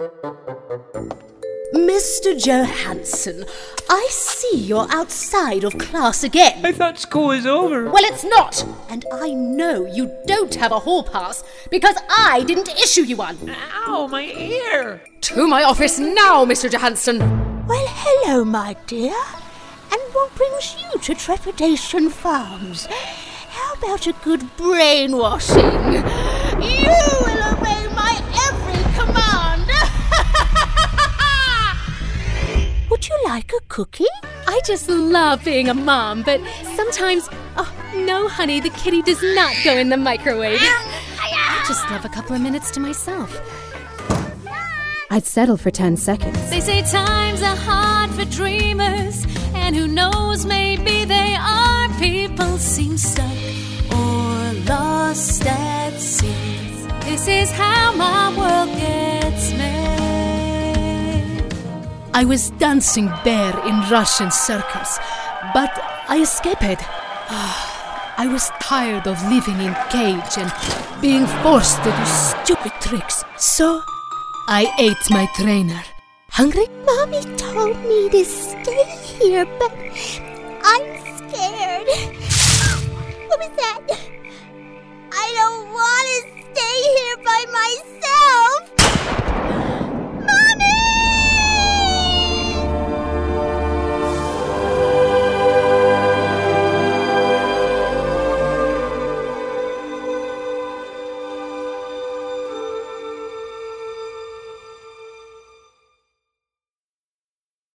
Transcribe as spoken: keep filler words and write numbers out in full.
Mister Johansson, I see you're outside of class again. I thought school was over. Well, it's not. And I know you don't have a hall pass because I didn't issue you one. Ow, my ear. To my office now, Mister Johansson. Well, hello, my dear. And what brings you to Trepidation Farms? How about a good brainwashing? You will obey my every command. Would you like a cookie? I just love being a mom, but sometimes... Oh, no, honey, the kitty does not go in the microwave. I just love a couple of minutes to myself. I'd settle for ten seconds. They say times are hard for dreamers, and who knows, maybe they are. People seem stuck or lost at sea. This is how my world gets made. I was dancing bear in Russian circus, but I escaped. I was tired of living in cage and being forced to do stupid tricks, so I ate my trainer. Hungry? Mommy told me to stay here, but I'm scared. What was that?